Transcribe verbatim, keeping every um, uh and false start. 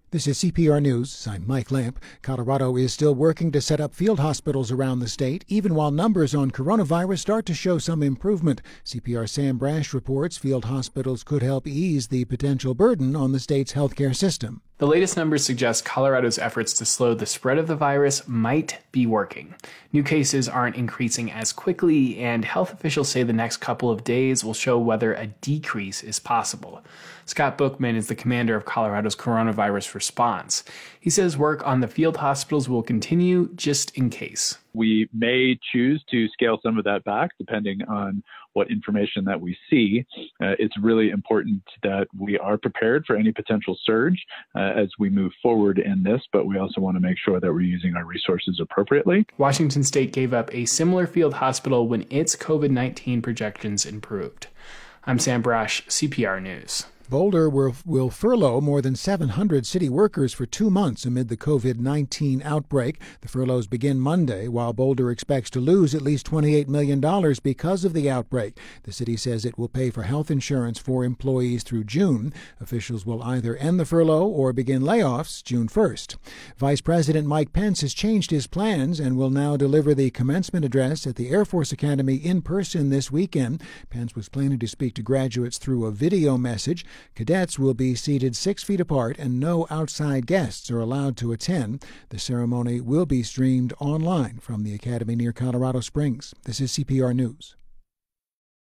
This is C P R News. I'm Mike Lamp. Colorado is still working to set up field hospitals around the state, even while numbers on coronavirus start to show some improvement. C P R Sam Brash reports field hospitals could help ease the potential burden on the state's healthcare system. The latest numbers suggest Colorado's efforts to slow the spread of the virus might be working. New cases aren't increasing as quickly, and health officials say the next couple of days will show whether a decrease is possible. Scott Bookman is the commander of Colorado's coronavirus response. He says work on the field hospitals will continue just in case. We may choose to scale some of that back depending on what information that we see. Uh, it's really important that we are prepared for any potential surge uh, as we move forward in this, but we also want to make sure that we're using our resources appropriately. Washington State gave up a similar field hospital when its COVID nineteen projections improved. I'm Sam Brash, C P R News. Boulder will, will furlough more than seven hundred city workers for two months amid the COVID nineteen outbreak. The furloughs begin Monday, while Boulder expects to lose at least twenty-eight million dollars because of the outbreak. The city says it will pay for health insurance for employees through June. Officials will either end the furlough or begin layoffs June first. Vice President Mike Pence has changed his plans and will now deliver the commencement address at the Air Force Academy in person this weekend. Pence was planning to speak to graduates through a video message. Cadets will be seated six feet apart and no outside guests are allowed to attend. The ceremony will be streamed online from the Academy near Colorado Springs. This is C P R News.